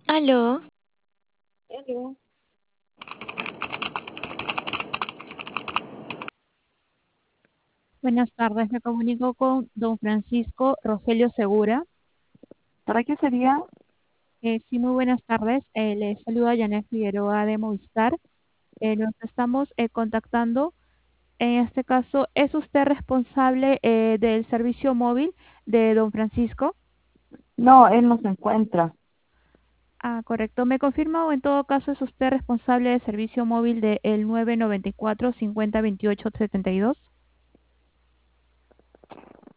Aló, Hello. Buenas tardes, me comunico con don Francisco Rogelio Segura. ¿Para qué sería? Sí, muy buenas tardes. Le saluda Janet Figueroa de Movistar. Nos estamos contactando. En este caso, ¿es usted responsable del servicio móvil de don Francisco? No, él no se encuentra. Ah, correcto. ¿Me confirma o en todo caso es usted responsable del servicio móvil de el 994 50 28 72?